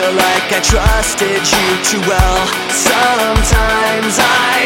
feel like I trusted you too well. Sometimes I